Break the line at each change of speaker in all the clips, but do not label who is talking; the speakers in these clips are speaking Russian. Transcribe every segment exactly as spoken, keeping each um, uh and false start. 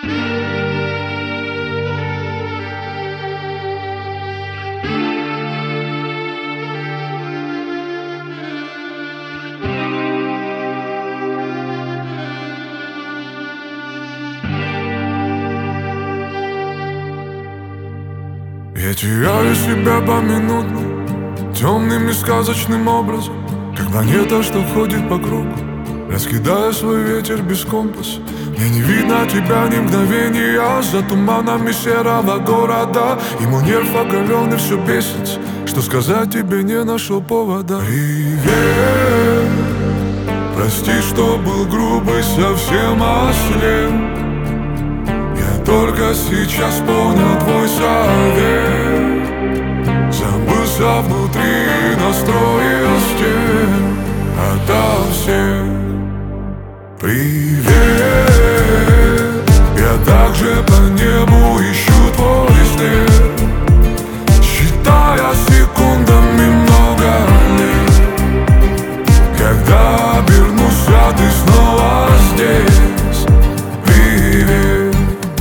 Я теряю себя поминутно, темным и сказочным образом, как планета, что ходит по кругу, раскидая свой ветер без компаса. Мне не видно тебя ни мгновения за туманами серого города. Ему нерв оголенный все бесится, что сказать тебе не нашел повода. Привет, прости, что был грубый, совсем ослеп. Я только сейчас понял твой совет. Забылся внутри, настроил стен ото всех. Привет, я также по небу ищу твой след, считая секундами много лет. Когда обернусь, ты снова здесь. Привет.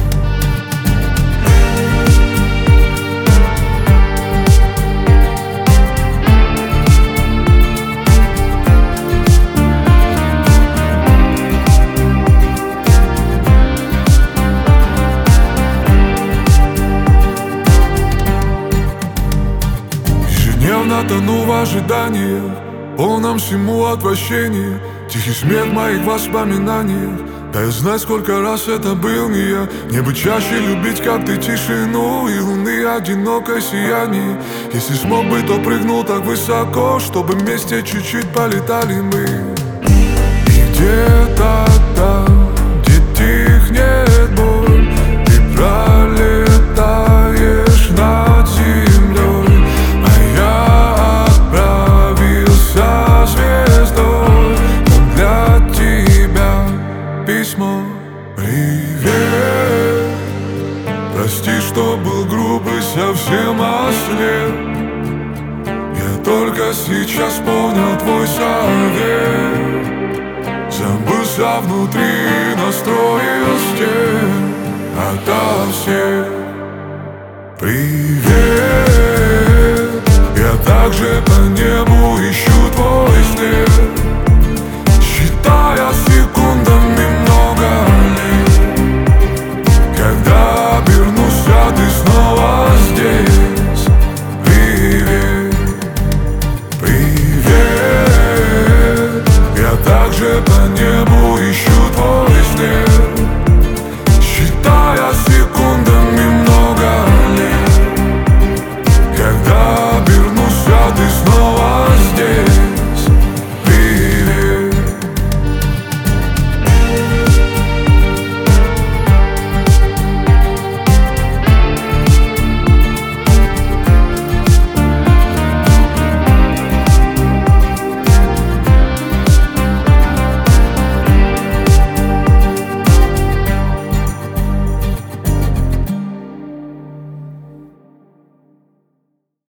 Ежедневно тону в ожиданиях, полном всему отвращении, тихий смех в моих воспоминаниях. Дай знать, сколько раз это был не я. Мне бы чаще любить, как ты, тишину и луны одинокое сияние. Если смог бы, то прыгнул так высоко, чтобы вместе чуть-чуть полетали мы. И где-то там, где тихнет боль, ты пролетаешь над землей, а я отправился звездой. Но для тебя письмо. Привет, прости, что был грубый, совсем ослеп. Я только сейчас понял твой совет. Забылся внутри, настроил